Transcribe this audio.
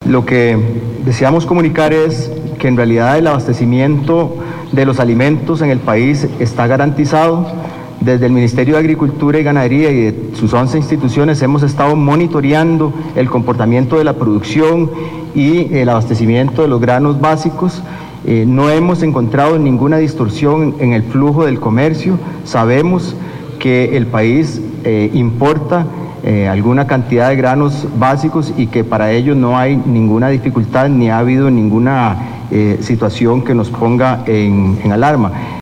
Lo que deseamos comunicar es que en realidad el abastecimiento de los alimentos en el país está garantizado. Desde el Ministerio de Agricultura y Ganadería y de sus 11 instituciones hemos estado monitoreando el comportamiento de la producción y el abastecimiento de los granos básicos. No hemos encontrado ninguna distorsión en el flujo del comercio. Sabemos que el país importa alguna cantidad de granos básicos y que para ello no hay ninguna dificultad ni ha habido ninguna situación que nos ponga en alarma.